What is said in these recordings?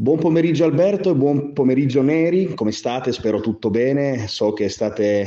Buon pomeriggio Alberto e buon pomeriggio Neri, come state? Spero tutto bene, so che state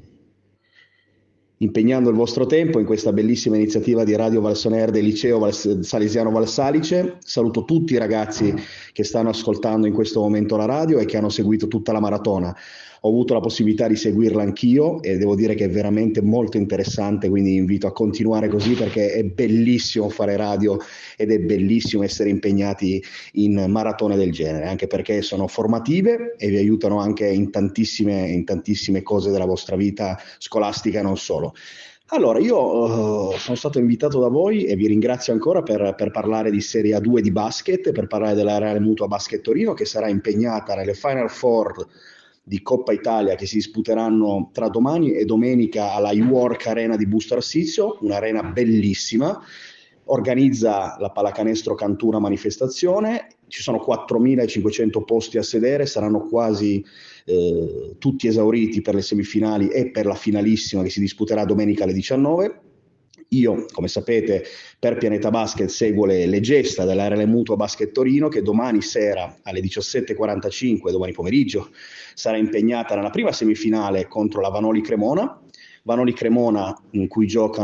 impegnando il vostro tempo in questa bellissima iniziativa di Radio Valsoner del Liceo Salesiano Valsalice. Saluto tutti i ragazzi che stanno ascoltando in questo momento la radio e che hanno seguito tutta la maratona. Ho avuto la possibilità di seguirla anch'io e devo dire che è veramente molto interessante, quindi invito a continuare così perché è bellissimo fare radio ed è bellissimo essere impegnati in maratone del genere, anche perché sono formative e vi aiutano anche in tantissime cose della vostra vita scolastica e non solo. Allora, io sono stato invitato da voi e vi ringrazio ancora per parlare di Serie A2 di basket, per parlare della Reale Mutua Basket Torino che sarà impegnata nelle Final Four di Coppa Italia che si disputeranno tra domani e domenica alla iWork Arena di Busto Arsizio, un'arena bellissima. Organizza la Pallacanestro Cantù una manifestazione, ci sono 4.500 posti a sedere, saranno quasi tutti esauriti per le semifinali e per la finalissima che si disputerà domenica alle 19. Io, come sapete, per Pianeta Basket seguo le gesta della Reale Mutua Basket Torino che domani sera alle 17:45, domani pomeriggio, sarà impegnata nella prima semifinale contro la Vanoli Cremona. Vanoli Cremona in cui gioca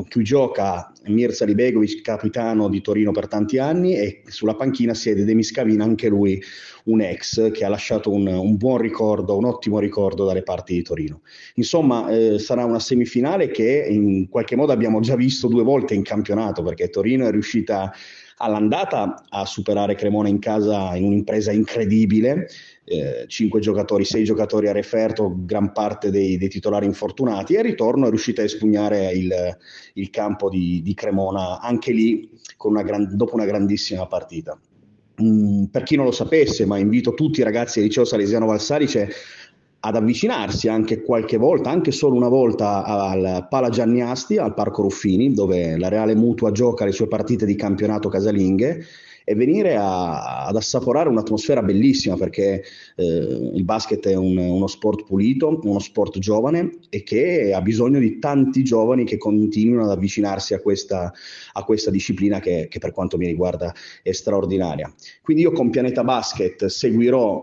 Mirza Libegovic, capitano di Torino per tanti anni, e sulla panchina siede Demis Cavina, anche lui un ex che ha lasciato un buon ricordo, un ottimo ricordo dalle parti di Torino. Insomma, sarà una semifinale che in qualche modo abbiamo già visto 2 volte in campionato, perché Torino è riuscita all'andata a superare Cremona in casa in un'impresa incredibile, 6 giocatori a referto, gran parte dei titolari infortunati, e al ritorno è riuscita a espugnare il campo di Cremona, anche lì dopo una grandissima partita. Per chi non lo sapesse, ma invito tutti i ragazzi del Liceo Salesiano Valsalice ad avvicinarsi anche qualche volta, anche solo una volta, al Pala Gianniasti, al Parco Ruffini, dove la Reale Mutua gioca le sue partite di campionato casalinghe, e venire ad assaporare un'atmosfera bellissima, perché il basket è uno sport pulito, uno sport giovane e che ha bisogno di tanti giovani che continuino ad avvicinarsi a questa disciplina che per quanto mi riguarda è straordinaria. Quindi io con Pianeta Basket seguirò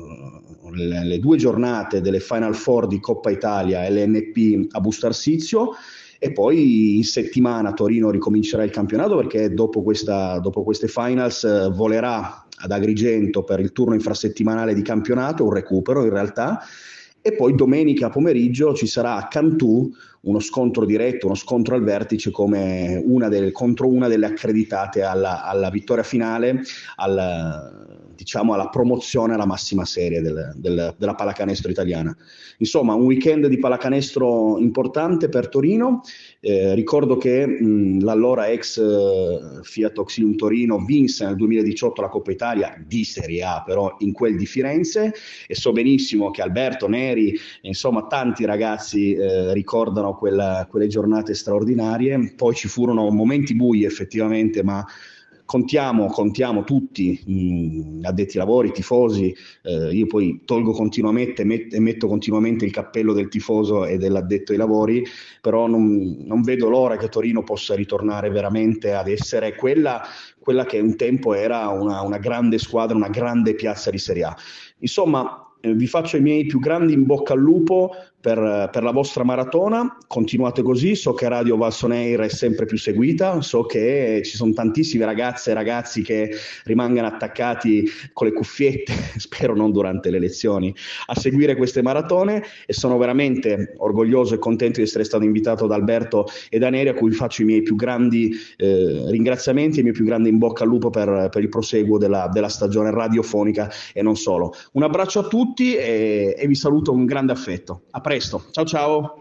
le 2 giornate delle Final Four di Coppa Italia LNP a Busto Arsizio, e poi in settimana Torino ricomincerà il campionato, perché dopo queste finals volerà ad Agrigento per il turno infrasettimanale di campionato, un recupero in realtà, e poi domenica pomeriggio ci sarà a Cantù uno scontro diretto, uno scontro al vertice contro una delle accreditate alla vittoria finale, alla promozione alla massima serie della pallacanestro italiana. Insomma, un weekend di pallacanestro importante per Torino. Ricordo che l'allora ex Fiat Oxylium Torino vinse nel 2018 la Coppa Italia di Serie A, però in quel di Firenze, e so benissimo che Alberto, Neri, insomma tanti ragazzi ricordano quelle giornate straordinarie. Poi ci furono momenti bui effettivamente, ma contiamo tutti, addetti ai lavori, tifosi, io poi tolgo continuamente e metto continuamente il cappello del tifoso e dell'addetto ai lavori, però non vedo l'ora che Torino possa ritornare veramente ad essere quella che un tempo era una grande squadra, una grande piazza di Serie A. Insomma, vi faccio i miei più grandi in bocca al lupo per la vostra maratona. Continuate così, so che Radio Valsoneir è sempre più seguita, so che ci sono tantissime ragazze e ragazzi che rimangono attaccati con le cuffiette, spero non durante le lezioni, a seguire queste maratone, e sono veramente orgoglioso e contento di essere stato invitato da Alberto e da Neri, a cui faccio i miei più grandi ringraziamenti e i miei più grandi in bocca al lupo per il proseguo della stagione radiofonica e non solo. Un abbraccio a tutti e vi saluto con grande affetto. A presto, ciao ciao.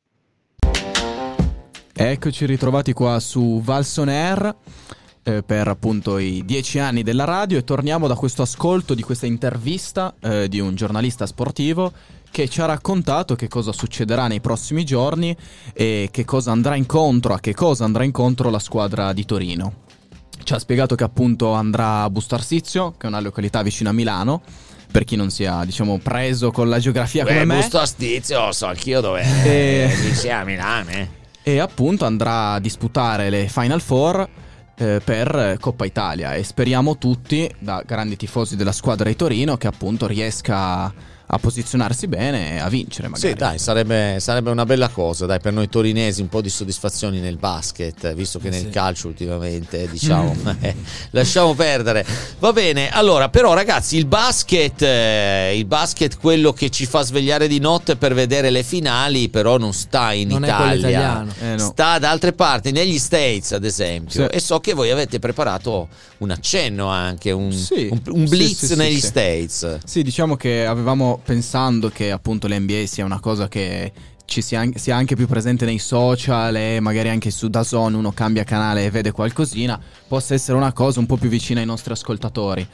Eccoci ritrovati qua su Valsoner per appunto i 10 anni della radio, e torniamo da questo ascolto di questa intervista di un giornalista sportivo che ci ha raccontato che cosa succederà nei prossimi giorni e a che cosa andrà incontro la squadra di Torino. Ci ha spiegato che appunto andrà a Busto Arsizio, che è una località vicino a Milano, per chi non sia, diciamo, preso con la geografia come me. Busto Arsizio, so anch'io dove sia a Milano. E appunto andrà a disputare le Final Four per Coppa Italia, e speriamo tutti, da grandi tifosi della squadra di Torino, che appunto riesca a posizionarsi bene e a vincere magari. Sì, dai, sarebbe una bella cosa, dai, per noi torinesi, un po' di soddisfazioni nel basket, visto che nel calcio ultimamente, diciamo, lasciamo perdere. Va bene, allora, però ragazzi, il basket, quello che ci fa svegliare di notte per vedere le finali, però non sta in non Italia, è quello italiano. No. Sta da altre parti, negli States ad esempio, Sì. e so che voi avete preparato un accenno anche, un Sì. blitz Sì, negli sì. States. Sì, diciamo che avevamo, pensando che appunto l'NBA sia una cosa che sia anche più presente nei social, e magari anche su DAZN uno cambia canale e vede qualcosina, possa essere una cosa un po' più vicina ai nostri ascoltatori.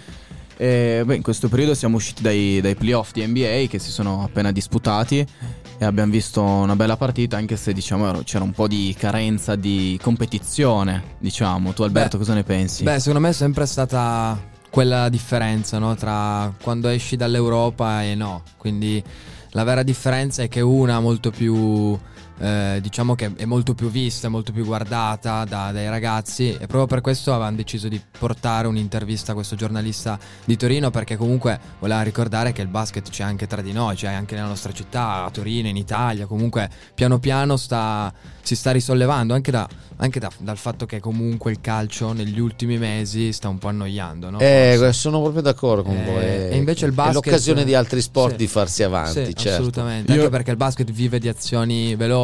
In questo periodo siamo usciti dai playoff di NBA che si sono appena disputati, e abbiamo visto una bella partita, anche se diciamo c'era un po' di carenza di competizione, diciamo. Tu Alberto, cosa ne pensi? Secondo me è sempre stata quella differenza, no? Tra quando esci dall'Europa e no. Quindi la vera differenza è che una molto più diciamo che è molto più vista, molto più guardata dai ragazzi, e proprio per questo avevamo deciso di portare un'intervista a questo giornalista di Torino, perché comunque voleva ricordare che il basket c'è anche tra di noi, c'è anche nella nostra città, a Torino, in Italia. Comunque piano piano si sta risollevando, anche dal fatto che comunque il calcio negli ultimi mesi sta un po' annoiando, no? Sono proprio d'accordo con voi. E invece il basket è l'occasione di altri sport sì, di farsi avanti, sì, certo. assolutamente. Anche perché il basket vive di azioni veloci,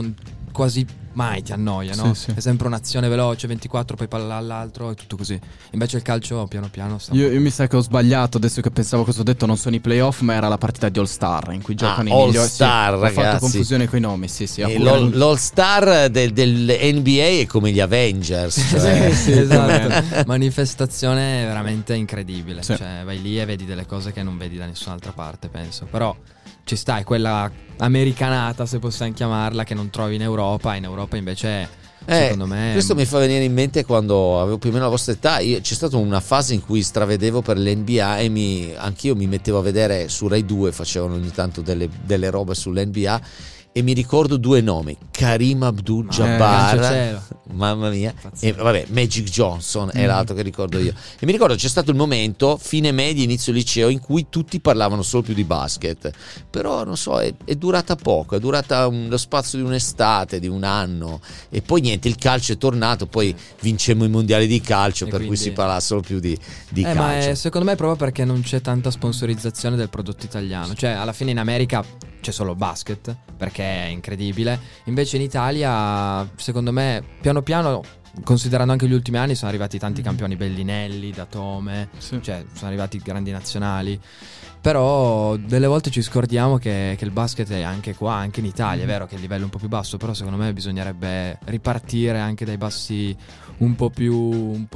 quasi mai ti annoia, no? Sì. È sempre un'azione veloce, 24, poi palla all'altro e tutto così. Invece il calcio piano piano sta. Io mi sa che ho sbagliato adesso che pensavo cosa ho detto. Non sono i playoff, ma era la partita di All Star in cui giocano i migliori. All Star, Ho ragazzi. fatto confusione con i nomi. Sì. L'All Star del NBA è come gli Avengers, cioè. Sì, esatto. Manifestazione veramente incredibile. Sì. Cioè, vai lì e vedi delle cose che non vedi da nessun'altra parte, penso. Però ci sta, è quella americanata, se possiamo chiamarla, che non trovi in Europa. In Europa invece, secondo me, questo mi fa venire in mente quando avevo più o meno la vostra età. C'è stata una fase in cui stravedevo per l'NBA e anch'io mi mettevo a vedere su Rai 2, facevano ogni tanto delle robe sull'NBA, e mi ricordo due nomi: Kareem Abdul-Jabbar, mamma mia, e vabbè, Magic Johnson è l'altro che ricordo io. E mi ricordo c'è stato il momento, fine media, inizio liceo, in cui tutti parlavano solo più di basket. Però non so, è durata poco, è durata lo spazio di un'estate, di un anno, e poi niente, il calcio è tornato, poi vincemmo i mondiali di calcio, E per quindi cui si parla solo più di calcio. Ma secondo me è proprio perché non c'è tanta sponsorizzazione del prodotto italiano. Cioè, alla fine in America c'è solo basket, perché è incredibile. Invece in Italia, secondo me, piano piano, considerando anche gli ultimi anni, sono arrivati tanti campioni: Bellinelli, Datome, cioè sono arrivati grandi nazionali. Però delle volte ci scordiamo che il basket è anche qua, anche in Italia. È vero che il livello è un po' più basso, però secondo me bisognerebbe ripartire anche dai bassi un po' più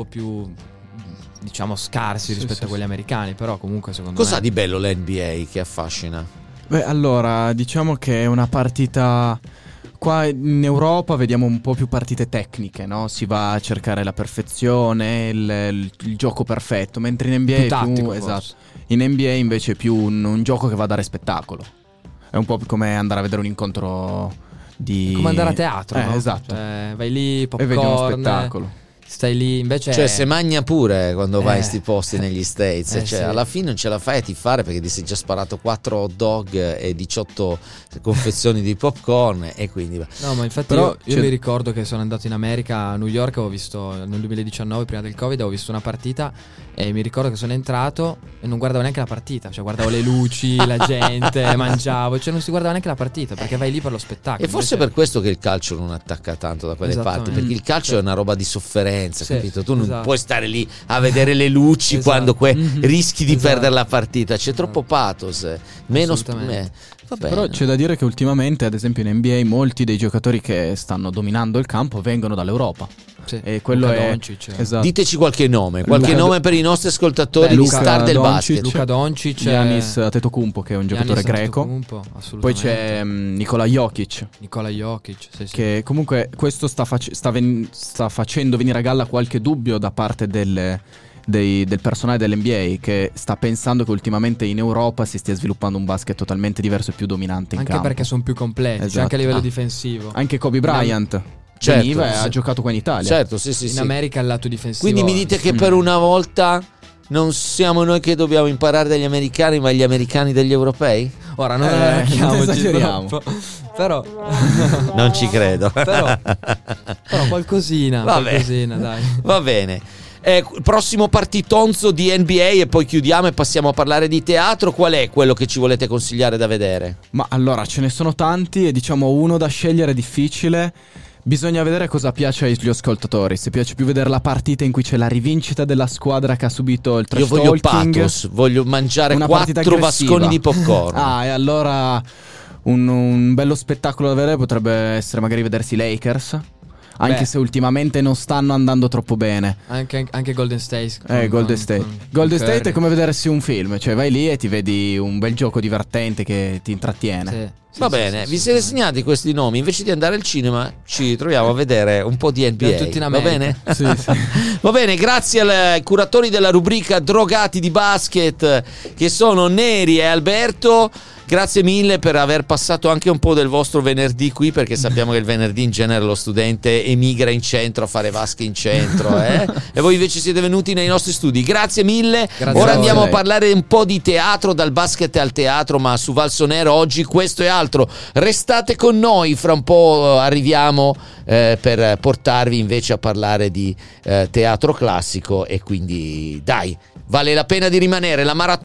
diciamo scarsi rispetto a quelli americani. Però comunque secondo me Cos'ha di bello l'NBA che affascina? Allora, diciamo che è una partita. Qua in Europa vediamo un po' più partite tecniche, no? Si va a cercare la perfezione, il gioco perfetto, mentre in NBA più è tattico, esatto. forse. In NBA invece è più un gioco che va a dare spettacolo. È un po' come andare a vedere un incontro di... come andare a teatro, no? Esatto. Cioè, vai lì, E vedi uno popcorn, spettacolo. stai lì, invece Cioè se magna pure quando vai in sti posti negli States, cioè sì. alla fine non ce la fai a tifare perché ti sei già sparato 4 hot dog e 18 confezioni di popcorn, e quindi No, ma infatti Però io mi ricordo che sono andato in America, a New York, avevo visto nel 2019, prima del Covid, avevo visto una partita e mi ricordo che sono entrato e non guardavo neanche la partita, cioè guardavo le luci, la gente, mangiavo, cioè non si guardava neanche la partita perché vai lì per lo spettacolo. E forse per questo che il calcio non attacca tanto da quelle parti, perché il calcio è una roba di sofferenza, Sì, capito? Tu non esatto. puoi stare lì a vedere le luci Esatto. quando rischi di Esatto. perdere la partita, c'è troppo pathos, meno Assolutamente. va bene. Però c'è da dire che ultimamente, ad esempio in NBA, molti dei giocatori che stanno dominando il campo vengono dall'Europa. Sì, E quello Luka è Doncic. esatto. Diteci qualche nome Luka per i nostri ascoltatori Beh, di Luka star del Doncic, basket. Luka Doncic, Giannis Antetokounmpo, che è un giocatore Giannis greco. Antetokounmpo, Poi assolutamente. c'è Nikola Jokic, Nikola Jokic, sì. che comunque questo sta facendo venire a galla qualche dubbio da parte del personale dell'NBA, che sta pensando che ultimamente in Europa si stia sviluppando un basket totalmente diverso e più dominante in Anche campo. perché sono più completi, cioè Esatto. anche a livello difensivo. Anche Kobe Bryant veniva e sì. ha giocato qua in Italia. Certo, sì, sì, In sì. America il lato difensivo. Quindi mi dite che per una volta non siamo noi che dobbiamo imparare dagli americani, ma gli americani degli europei? Ora non non allarghiamoci esageriamo. troppo. Però Non ci credo. però qualcosina, Vabbè. qualcosina, dai. Va bene. Prossimo partitonzo di NBA e poi chiudiamo e passiamo a parlare di teatro. Qual è quello che ci volete consigliare da vedere? Ma allora ce ne sono tanti e diciamo uno da scegliere è difficile. Bisogna vedere cosa piace agli ascoltatori. Se piace più vedere la partita in cui c'è la rivincita della squadra che ha subito il trash Io voglio talking, pathos, voglio mangiare una partita 4 aggressiva. vasconi di popcorn. Ah, e allora un bello spettacolo da vedere potrebbe essere magari vedersi i Lakers. Anche Beh. se ultimamente non stanno andando troppo bene. Anche Golden State. Golden State. Golden State Curry. è come vedersi un film. Cioè vai lì e ti vedi un bel gioco divertente che ti intrattiene. Sì, Va sì, bene, sì, vi sì, siete sì. segnati questi nomi? Invece di andare al cinema ci troviamo a vedere un po' di NBA. Siamo tutti in Va America. bene? Sì, sì. Va bene, grazie ai curatori della rubrica Drogati di Basket, che sono Neri e Alberto. Grazie mille per aver passato anche un po' del vostro venerdì qui, perché sappiamo che il venerdì in genere lo studente emigra in centro a fare vasche in centro, e voi invece siete venuti nei nostri studi. Grazie mille. Grazie Ora a voi. andiamo a parlare un po' di teatro, dal basket al teatro, ma su Valsonero oggi questo e altro. Restate con noi, fra un po' arriviamo per portarvi invece a parlare di teatro classico, e quindi dai, vale la pena di rimanere. La maratona